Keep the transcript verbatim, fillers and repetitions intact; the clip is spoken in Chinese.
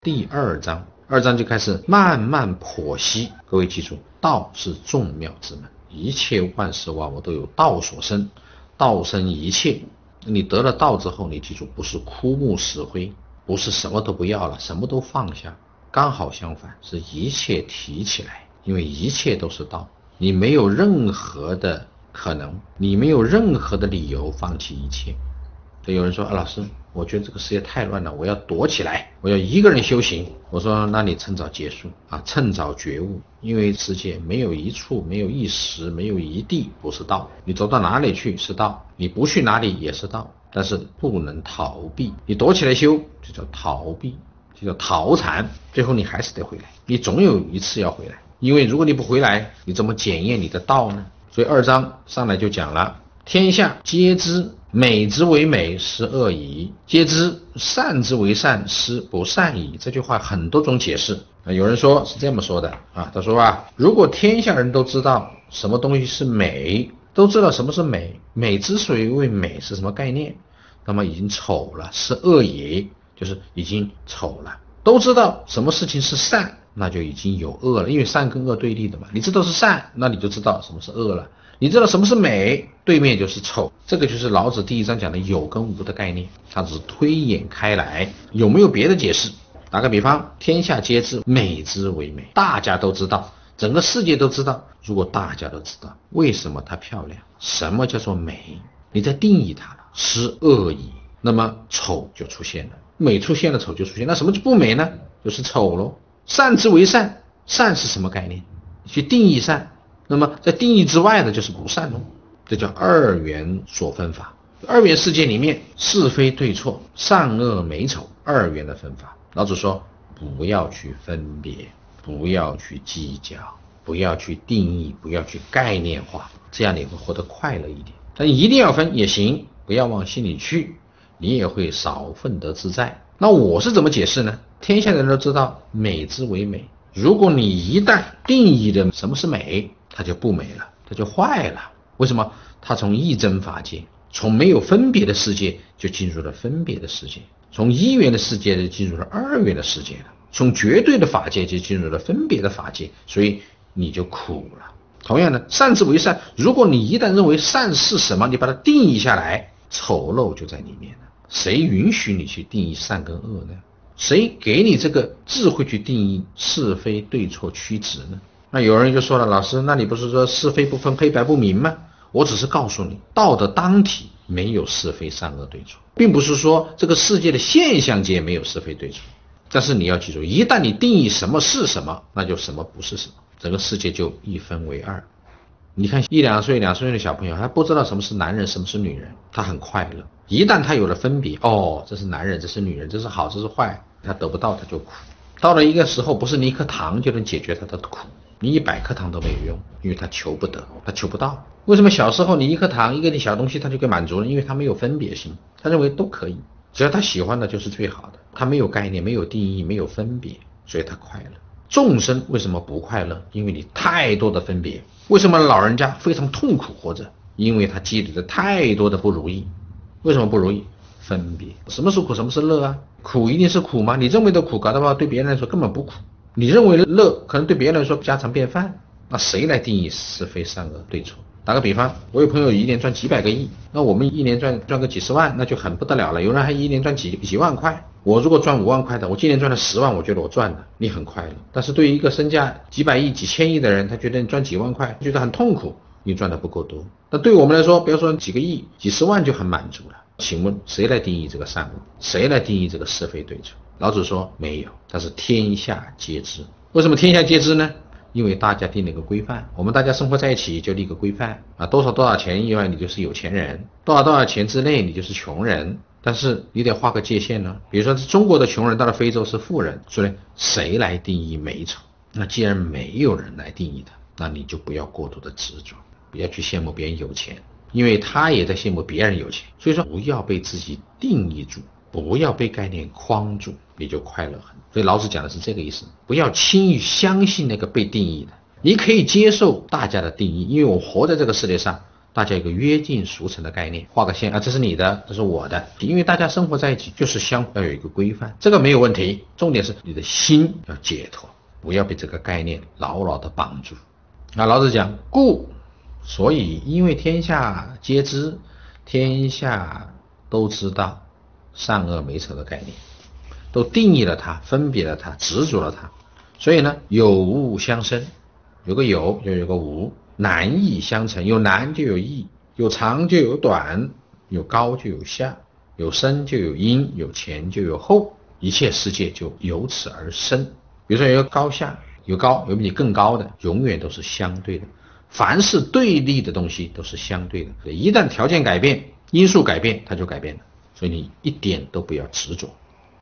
第二章，二章就开始慢慢剖析。各位记住，道是众妙之门，一切万事万物都有道所生，道生一切。你得了道之后，你记住，不是枯木死灰，不是什么都不要了，什么都放下，刚好相反，是一切提起来，因为一切都是道，你没有任何的可能，你没有任何的理由放弃一切。所以有人说、啊、老师，我觉得这个世界太乱了，我要躲起来，我要一个人修行。我说那你趁早结束啊，趁早觉悟，因为世界没有一处，没有一时，没有一地不是道，你走到哪里去是道，你不去哪里也是道，但是不能逃避。你躲起来修就叫逃避，就叫逃残，最后你还是得回来，你总有一次要回来，因为如果你不回来，你怎么检验你的道呢？所以二章上来就讲了，天下皆知美之为美，是恶矣；皆知善之为善，是不善矣。这句话很多种解释，有人说是这么说的啊，他说啊，如果天下人都知道什么东西是美，都知道什么是美，美之所以为美是什么概念，那么已经丑了，是恶也，就是已经丑了。都知道什么事情是善，那就已经有恶了，因为善跟恶对立的嘛。你知道是善，那你就知道什么是恶了。你知道什么是美，对面就是丑。这个就是老子第一章讲的有跟无的概念，它只是推演开来，有没有别的解释？打个比方，天下皆知美之为美，大家都知道，整个世界都知道。如果大家都知道为什么它漂亮，什么叫做美，你在定义它了，是恶矣，那么丑就出现了，美出现了，丑就出现，那什么就不美呢？就是丑咯。善之为善，善是什么概念？去定义善，那么在定义之外的就是不善咯，这叫二元所分法。二元世界里面是非对错，善恶美丑，二元的分法。老子说不要去分别，不要去计较，不要去定义，不要去概念化，这样你会活得快乐一点。但一定要分也行，不要往心里去，你也会少奋得自在。那我是怎么解释呢？天下人都知道美之为美，如果你一旦定义了什么是美，它就不美了，它就坏了。为什么？它从一真法界，从没有分别的世界就进入了分别的世界，从一元的世界就进入了二元的世界了，从绝对的法界就进入了分别的法界，所以你就苦了。同样的，善之为善，如果你一旦认为善是什么，你把它定义下来，丑陋就在里面了。谁允许你去定义善跟恶呢？谁给你这个智慧去定义是非对错曲直呢？那有人就说了，老师，那你不是说是非不分，黑白不明吗？我只是告诉你，道的当体没有是非善恶对错，并不是说这个世界的现象界没有是非对错。但是你要记住，一旦你定义什么是什么，那就什么不是什么，整个世界就一分为二。你看一两岁两岁的小朋友，他不知道什么是男人什么是女人，他很快乐。一旦他有了分别，哦，这是男人这是女人，这是好这是坏，他得不到他就苦。到了一个时候，不是你一颗糖就能解决他的苦，你一百颗糖都没有用，因为他求不得，他求不到。为什么小时候你一颗糖一个小东西他就给满足了？因为他没有分别心，他认为都可以，只要他喜欢的就是最好的，他没有概念没有定义没有分别，所以他快乐。众生为什么不快乐？因为你太多的分别。为什么老人家非常痛苦活着？因为他积累了太多的不如意。为什么不如意？分别。什么是苦什么是乐啊？苦一定是苦吗？你认为的苦搞的话对别人来说根本不苦，你认为乐可能对别人来说家常便饭。那谁来定义是非善恶对错？打个比方，我有朋友一年赚几百个亿，那我们一年赚赚个几十万，那就很不得了了。有人还一年赚几几万块，我如果赚五万块的，我今年赚了十万，我觉得我赚了，你很快乐。但是对于一个身价几百亿几千亿的人，他觉得你赚几万块觉得很痛苦，你赚的不够多。那对我们来说，比如说几个亿几十万就很满足了。请问谁来定义这个善恶？谁来定义这个是非对错？老子说没有，但是天下皆知。为什么天下皆知呢？因为大家定了一个规范，我们大家生活在一起就立个规范啊，多少多少钱以外你就是有钱人，多少多少钱之内你就是穷人。但是你得画个界限呢，比如说中国的穷人到了非洲是富人，所以谁来定义美丑？那既然没有人来定义它，那你就不要过度的执着，不要去羡慕别人有钱，因为他也在羡慕别人有钱。所以说不要被自己定义住，不要被概念框住，你就快乐很。所以老子讲的是这个意思，不要轻易相信那个被定义的。你可以接受大家的定义，因为我活在这个世界上， 大家有个约定俗成的概念，画个线啊，这是你的，这是我的，因为大家生活在一起就是相要有一个规范，这个没有问题。重点是你的心要解脱，不要被这个概念牢牢的绑住。啊，老子讲故，所以因为天下皆知，天下都知道善恶美丑的概念，都定义了它，分别了它，执着了它，所以呢，有物相生，有个有就有个无，难易相成，有难就有易，有长就有短，有高就有下，有深就有阴，有前就有后，一切世界就由此而生。比如说有个高下，有高有比你更高的，永远都是相对的，凡是对立的东西都是相对的，一旦条件改变，因素改变，它就改变了，所以你一点都不要执着。